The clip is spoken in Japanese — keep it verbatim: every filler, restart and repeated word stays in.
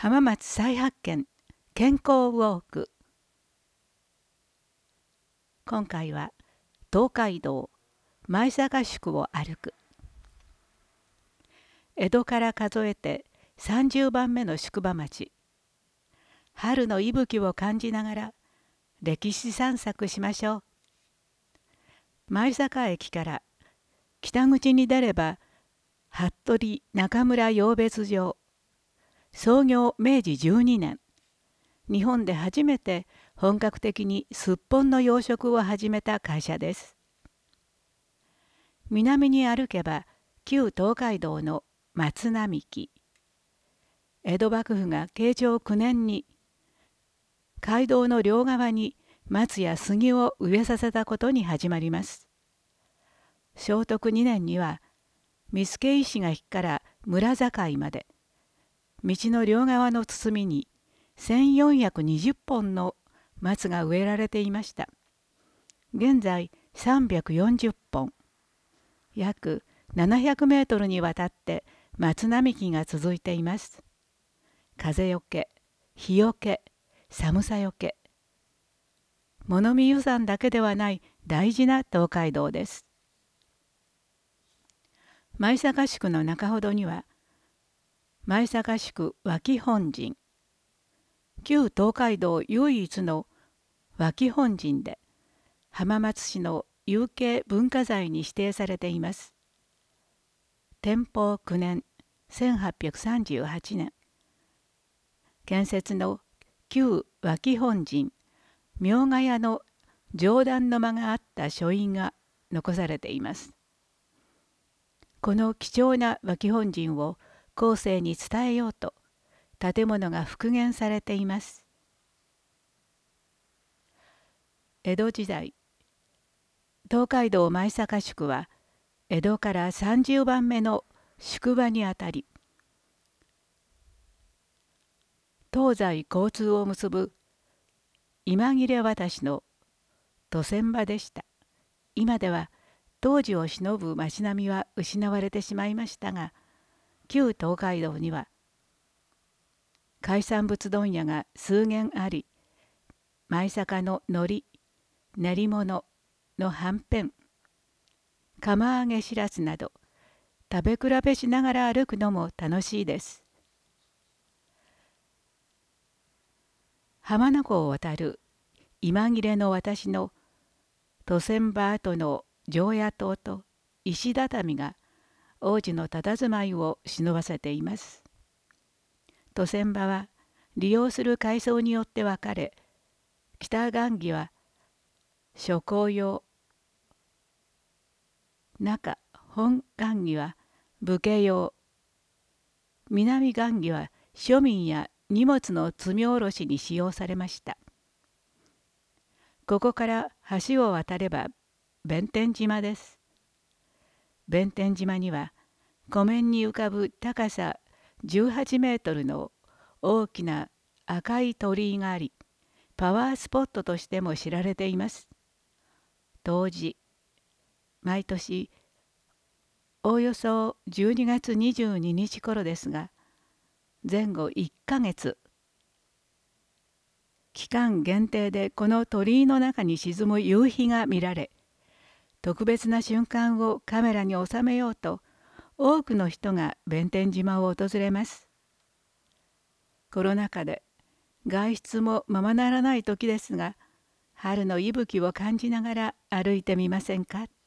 浜松再発見健康ウォーク。今回は東海道前坂宿を歩く。江戸から数えてさんじゅうばんめの宿場町。春の息吹を感じながら歴史散策しましょう。前坂駅から北口に出れば服部中村養別場。創業めいじじゅうにねん。日本で初めて本格的にすっぽんの養殖を始めた会社です。南に歩けば旧東海道の松並木。江戸幕府が慶長くねんに街道の両側に松や杉を植えさせたことに始まります。聖徳にねんには見附石垣から村境まで道の両側の堤にせんよんひゃくにじゅっぽんの松が植えられていました。現在さんびゃくよんじゅっぽん、約ななひゃくメートルにわたって松並木が続いています。風よけ、日よけ、寒さよけ。物見遊山だけではない大事な東海道です。前坂宿の中ほどには前坂宿脇本陣。旧東海道唯一の脇本陣で浜松市の有形文化財に指定されています。天保くねんせんはっぴゃくさんじゅうはちねん建設の旧脇本陣明ヶ谷の上段の間があった書院が残されています。この貴重な脇本陣を後世に伝えようと建物が復元されています。江戸時代、東海道前坂宿は江戸からさんじゅうばんめの宿場にあたり、東西交通を結ぶ今切渡しの渡船場でした。今では当時を偲ぶ町並みは失われてしまいましたが、旧東海道には海産物問屋が数軒あり、前坂の海苔、練り物のはんぺん、釜揚げしらすなど食べ比べしながら歩くのも楽しいです。浜名湖を渡る今切れの私の渡船場跡の常夜灯と石畳が王子の佇まいを忍ばせています。渡船場は利用する階層によって分かれ、北雁木は諸公用、中本雁木は武家用、南雁木は庶民や荷物の積み下ろしに使用されました。ここから橋を渡れば弁天島です。弁天島には湖面に浮かぶ高さじゅうはちメートルの大きな赤い鳥居があり、パワースポットとしても知られています。冬至、毎年おおよそじゅうにがつにじゅうににち頃ですが、前後いっかげつ、期間限定でこの鳥居の中に沈む夕日が見られ、特別な瞬間をカメラに収めようと、多くの人が弁天島を訪れます。コロナ禍で外出もままならない時ですが、春の息吹を感じながら歩いてみませんか。